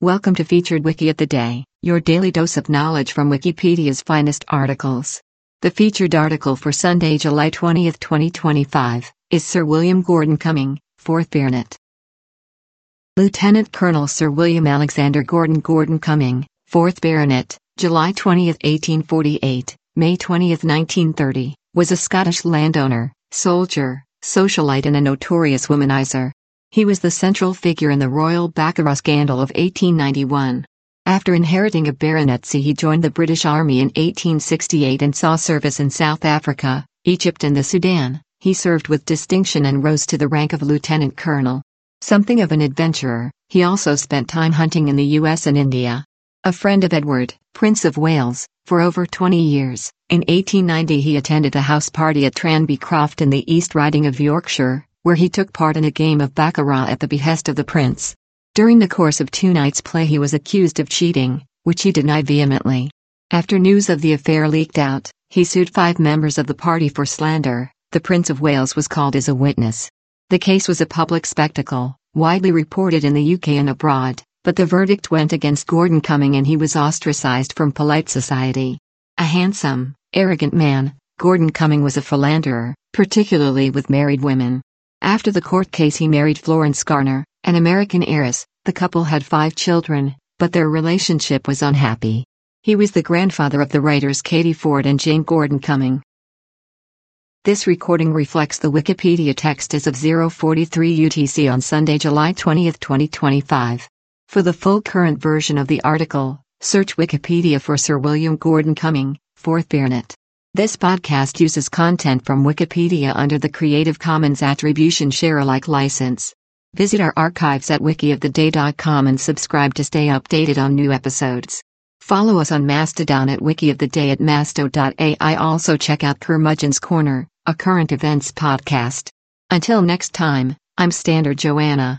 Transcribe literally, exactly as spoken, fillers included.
Welcome to Featured Wiki of the Day, your daily dose of knowledge from Wikipedia's finest articles. The featured article for Sunday, July twentieth, twenty twenty-five, is Sir William Gordon Cumming, fourth Baronet. Lieutenant Colonel Sir William Alexander Gordon Gordon Cumming, fourth Baronet, July twentieth, eighteen forty-eight, May twentieth, nineteen thirty, was a Scottish landowner, soldier, socialite and a notorious womanizer. He was the central figure in the royal Baccarat scandal of eighteen ninety-one. After inheriting a baronetcy, he joined the British Army in eighteen sixty-eight and saw service in South Africa, Egypt and the Sudan. He served with distinction and rose to the rank of lieutenant colonel. Something of an adventurer, he also spent time hunting in the U S and India. A friend of Edward, Prince of Wales, for over twenty years, in eighteen ninety he attended a house party at Tranby Croft in the East Riding of Yorkshire, where he took part in a game of baccarat at the behest of the prince. During the course of two nights' play he was accused of cheating, which he denied vehemently. After news of the affair leaked out, he sued five members of the party for slander. The Prince of Wales was called as a witness. The case was a public spectacle, widely reported in the U K and abroad, but the verdict went against Gordon Cumming and he was ostracized from polite society. A handsome, arrogant man, Gordon Cumming was a philanderer, particularly with married women. After the court case he married Florence Garner, an American heiress. The couple had five children, but their relationship was unhappy. He was the grandfather of the writers Katie Ford and Jane Gordon Cumming. This recording reflects the Wikipedia text as of zero forty-three U T C on Sunday, July twentieth, twenty twenty-five. For the full current version of the article, search Wikipedia for Sir William Gordon Cumming, fourth Baronet. This podcast uses content from Wikipedia under the Creative Commons Attribution Share-alike license. Visit our archives at wiki of the day dot com and subscribe to stay updated on new episodes. Follow us on Mastodon at wikioftheday at masto dot A I. Also check out Curmudgeon's Corner, a current events podcast. Until next time, I'm Standard Joanna.